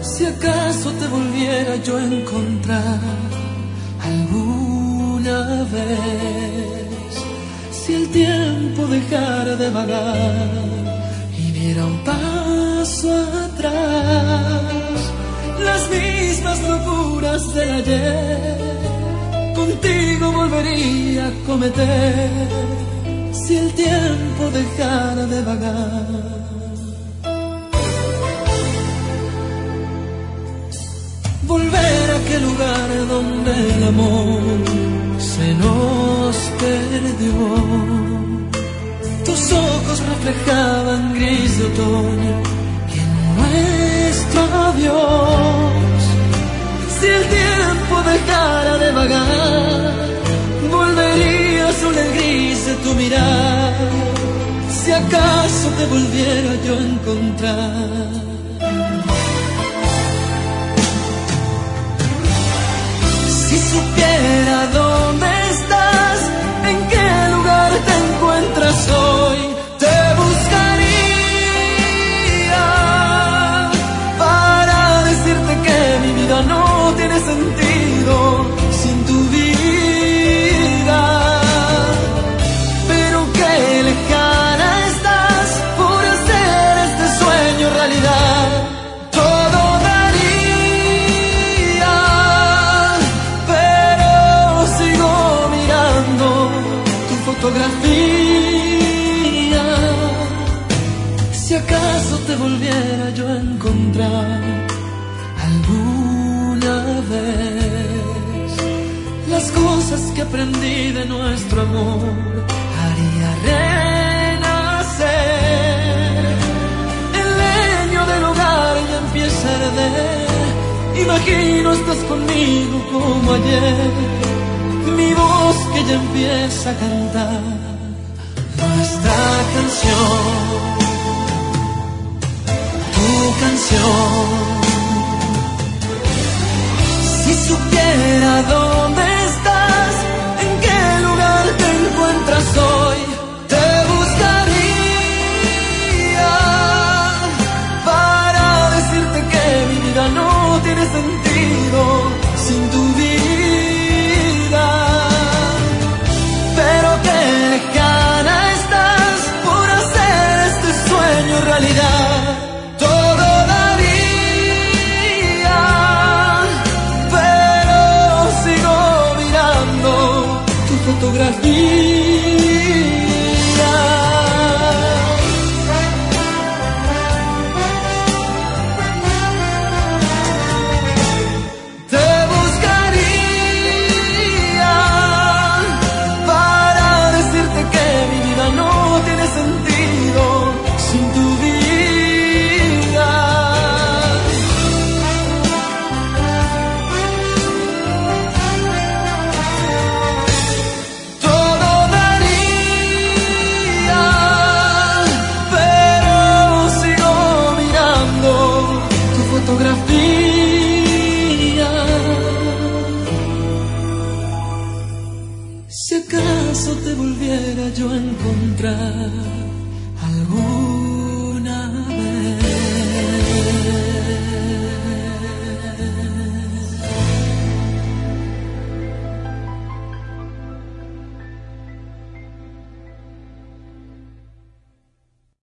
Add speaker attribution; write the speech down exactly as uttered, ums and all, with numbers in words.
Speaker 1: Si acaso te volviera yo a encontrar alguna vez, si el tiempo dejara de vagar y diera un paso atrás, las mismas locuras del ayer contigo volvería a cometer. Si el tiempo dejara de vagar, volver a aquel lugar donde el amor se nos perdió. Tus ojos reflejaban gris de otoño y en nuestro adiós, si el tiempo dejara de vagar, volvería azul el gris de tu mirar. Si acaso te volviera yo a encontrar, si supiera dónde estás, en qué lugar te encuentras hoy, te buscaría para decirte que mi vida no tiene sentido sin tu vida. Pero qué lejana estás por hacer este sueño realidad. Todo daría, pero sigo mirando tu fotografía. Si acaso te volviera yo a encontrar alguna vez, las cosas que aprendí de nuestro amor haría renacer. El leño del hogar ya empieza a arder. Imagino estás conmigo como ayer, mi voz que ya empieza a cantar nuestra canción, tu canción. Si supiera dónde estás, en qué lugar te encuentras hoy, te buscaría para decirte que mi vida no tiene sentido sin tu vida. Pero qué lejana estás por hacer este sueño realidad. Todo daría, pero sigo mirando tu fotografía. Te buscaría para decirte que mi vida no tiene sentido sin tu vida. Todo daría, pero sigo mirando tu fotografía. Si acaso te volviera yo a encontrar